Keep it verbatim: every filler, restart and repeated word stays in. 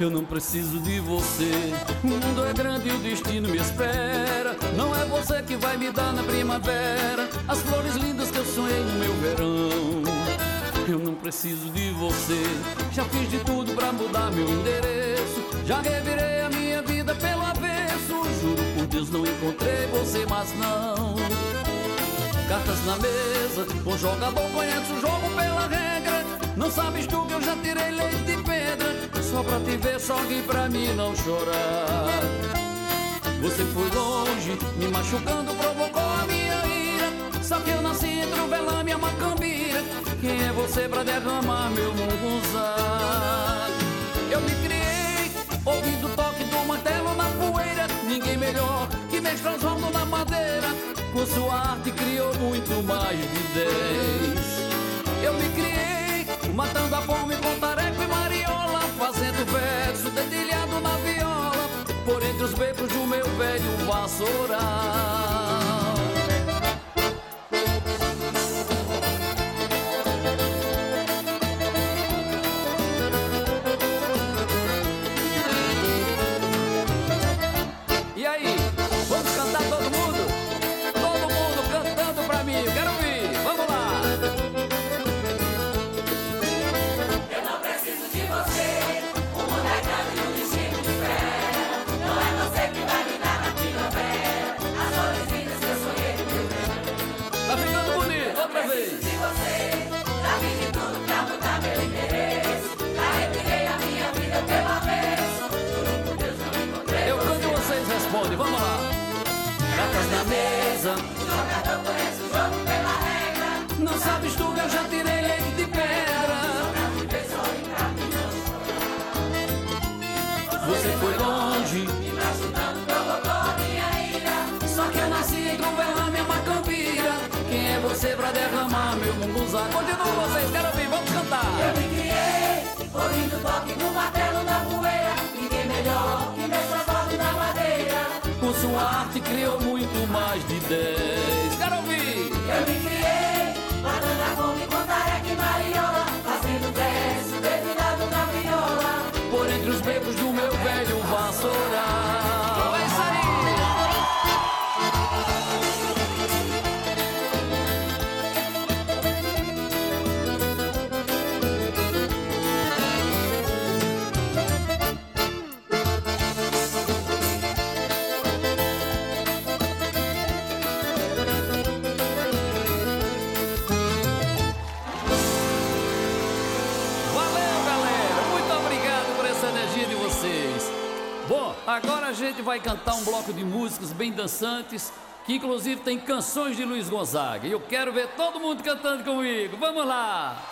Eu não preciso de você. O mundo é grande e o destino me espera. Não é você que vai me dar na primavera as flores lindas que eu sonhei no meu verão. Eu não preciso de você. Já fiz de tudo pra mudar meu endereço. Já revirei a minha vida pelo avesso. Juro por Deus não encontrei você, mas não. Cartas na mesa, o jogador conhece o jogo pela regra. Não sabes tu que eu já tirei leite de pedra só pra te ver, só que pra mim não chorar. Você foi longe, me machucando, provocou a minha ira. Só que eu nasci entre o velame e a macambira. Quem é você pra derramar meu munguzá? Eu me criei, ouvindo o toque do martelo na poeira. Ninguém melhor que mestre Oswaldo na madeira. Com sua arte criou muito mais de dez. Eu me criei, matando a fome com tareco e mariola, fazendo verso dedilhado na viola, por entre os becos do meu velho vassoural. E aí, vamos cantar todo mundo? Todo mundo cantando pra mim, eu quero ouvir, vamos lá! Eu não preciso de você, o mundo é grande e o destino me espera. Não é você que vai me dar na primavera as flores lindas que eu sonhei no meu verão. Tá ficando bonito, outra vez! Eu não preciso de você, já fiz de tudo pra mudar meu endereço. Já revirei a minha vida pelo avesso. Juro por Deus não encontrei Eu você. canto e vocês respondem, vamos lá! Cartas na mesa, O jogador conhece o jogo pela regra. não sabes tu que eu já tirei leite de pedra. Pra me ver sorrir, pra mim não chorar. Você foi longe, Me machucando, provocou a minha ira. só que eu nasci entre um velame e uma macambira. Quem é você pra derramar meu munguzá? Continua vocês, quero ouvir, vamos cantar! Eu me criei, ouvindo o toque do martelo na poeira. Ninguém melhor que mestre Oswaldo na madeira. Com sua arte criou muito mais de dez. Quero ouvir! Eu me criei, matando a fome com tareca e mariola, fazendo verso dedilhado na viola. Por entre os becos do meu velho vassoural. É isso aí! Valeu, galera! Muito obrigado por essa energia de vocês. Bom, agora a gente vai cantar um bloco de músicas bem dançantes, que inclusive tem canções de Luiz Gonzaga. E eu quero ver todo mundo cantando comigo. Vamos lá!